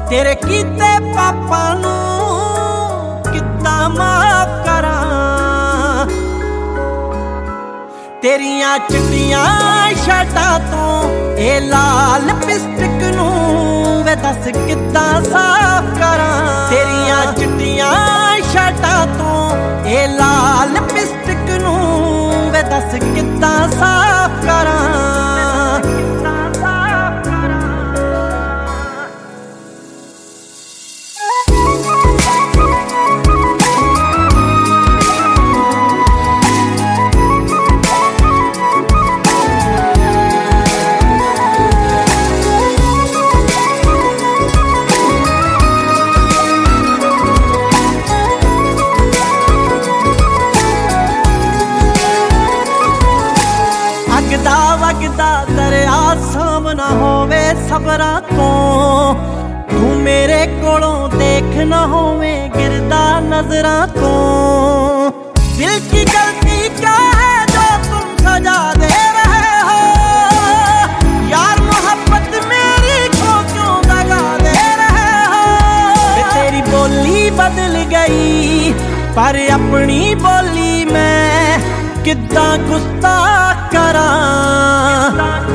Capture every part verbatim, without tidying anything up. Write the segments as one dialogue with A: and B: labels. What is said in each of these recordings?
A: तेरे कीते पापा नू किद्दां माफ करां। तेरियां चिट्टियां शर्टां तो ए लाल लिपस्टिक नू वे दस किद्दां साफ करां। तेरियां चिट्टियां शर्टां तो ए लाल लिपस्टिक नू वे दस किद्दां साफ करां। वगदा वगदा दरिया सामना होवे सबरां तो, तू मेरे कोलों देख न होवे गिरदा नजरां तो। दिल की गलती क्या है जो तुम सजा दे रहे हो, यार मोहब्बत मेरी को क्यों दगा दे रहे हो। तेरी बोली बदल गई पर अपनी बोली मैं किद्दां गुस्ताख करां।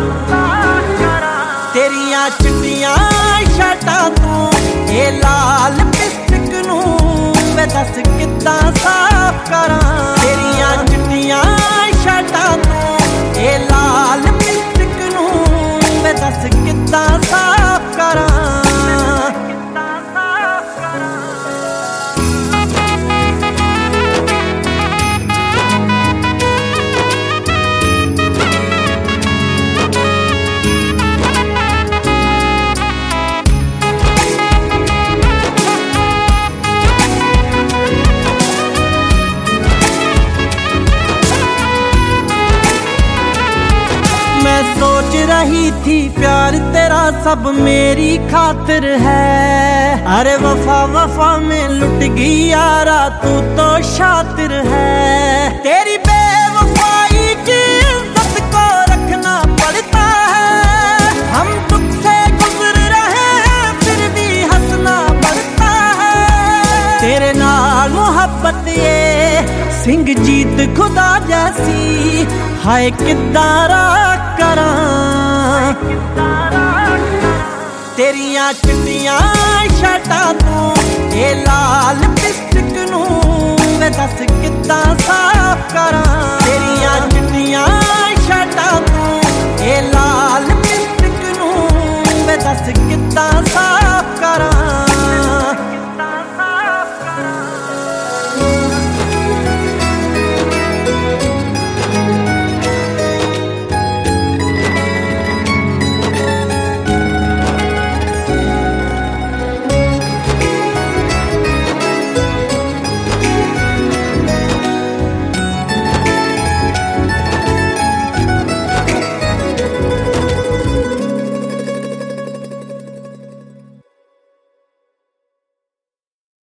A: तेरियां चिट्टियां शर्टां तू ए लाल लिपस्टिक नू वे दस किद्दां साफ करां। तेरियां चिट्टियां शर्टां तू ए लाल लिपस्टिक नू वे दस किद्दां साफ करां। मैं सोच रही थी प्यार तेरा सब मेरी खातिर है, अरे वफा वफा में लुट गई यारा तू तो शातिर है। तेरी बेवफाई की इज्जत को रखना पड़ता है, हम दुख से गुजर रहे हैं फिर भी हंसना पड़ता है। तेरे नाल मोहब्बत ये सिंह जीत खुदा जैसी हाय किद्दां करां। तेरियां चिट्टियां शर्टां तू ए लाल लिपस्टिक नू वे दस किद्दां साफ करां। तेरियां चिट्टियां शर्टां